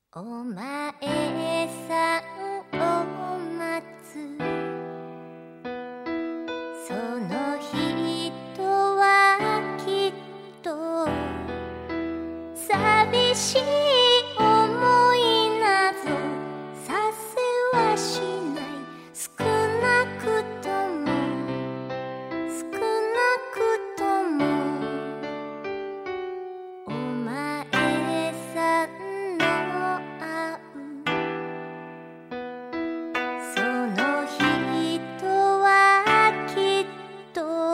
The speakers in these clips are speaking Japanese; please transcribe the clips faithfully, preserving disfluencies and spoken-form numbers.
お前さんを待つその人はきっと寂しい思いなどさせはしない少なくとも少なくともお前さんの会うその人はきっと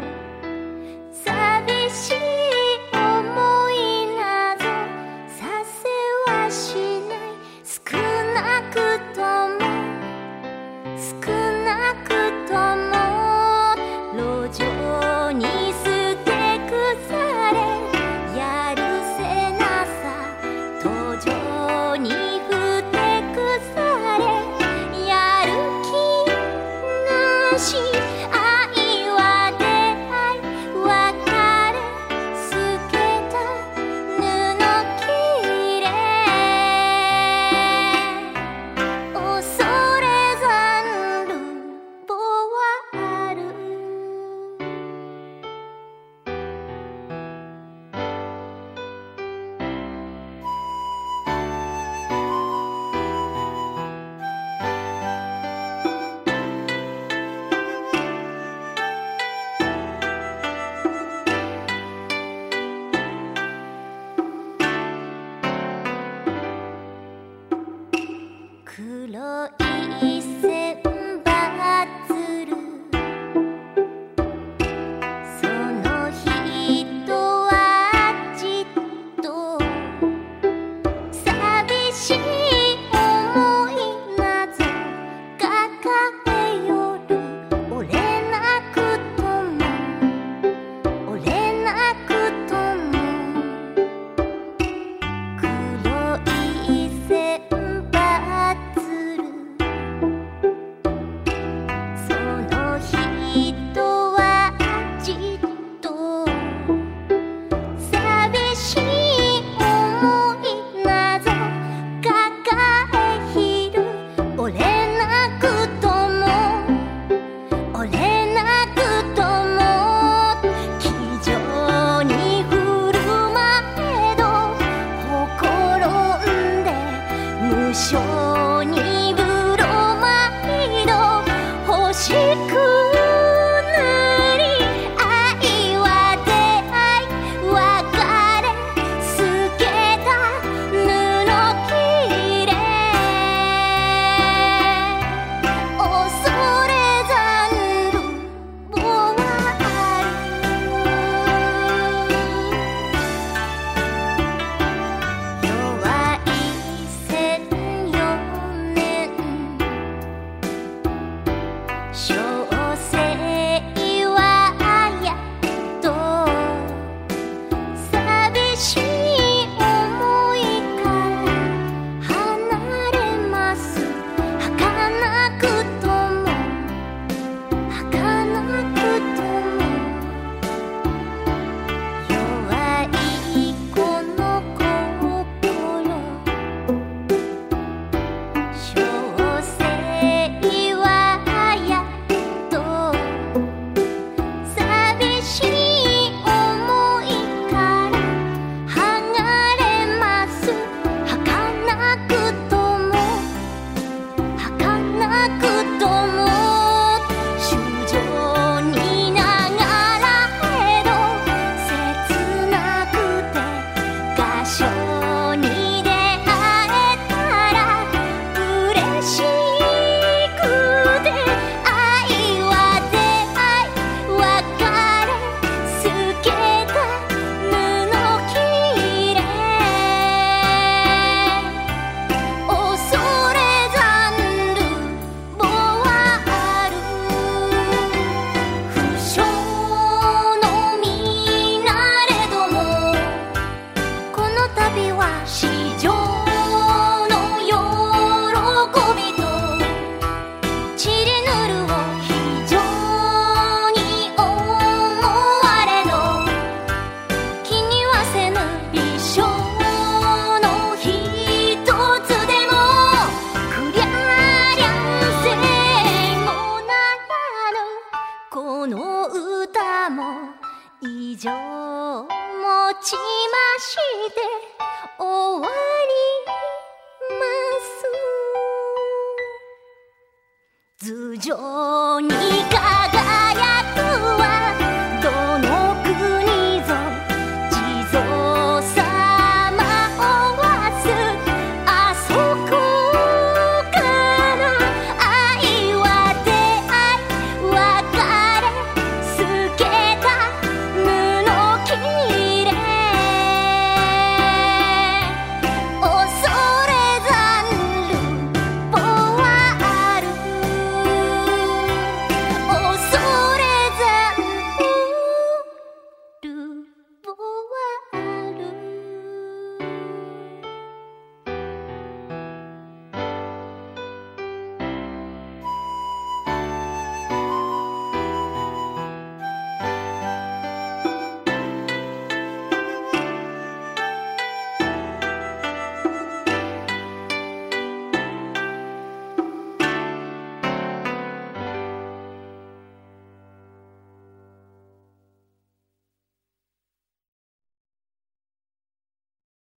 寂しい思いなどさせはしない少なくとも少なくとも路上に捨て腐れやるせなさ途上にふてくされやる気なし愛は出会い別れ透けた布切れ恐れざる棒はある黒い線ばつるその人はじっと寂しい思いなぞ抱えよる折れなくとも折れなくとも黒い線ばつるその人はじっと寂しい思いなぞ抱えひる折れなくとも折れなくとも気丈に振る舞えどほころんで無性にブロマイド欲しくなり愛は出会い別れ透けた布切れ恐れざる棒はある弱い線よねん小生はやっと寂しい思いから離れます儚くとも儚くとも弱いこの心小生はやっと寂しい思いから離れます儚くとも儚くとも衆生に流らえど切なくて合唱に出会えたら嬉しくて愛は出会い別れ透けた布切れ恐れざる棒はある不詳の身なれどもこの旅は史上の喜びと散りぬるを非常に思われど気にはせぬ一生の一人して終わります。頭上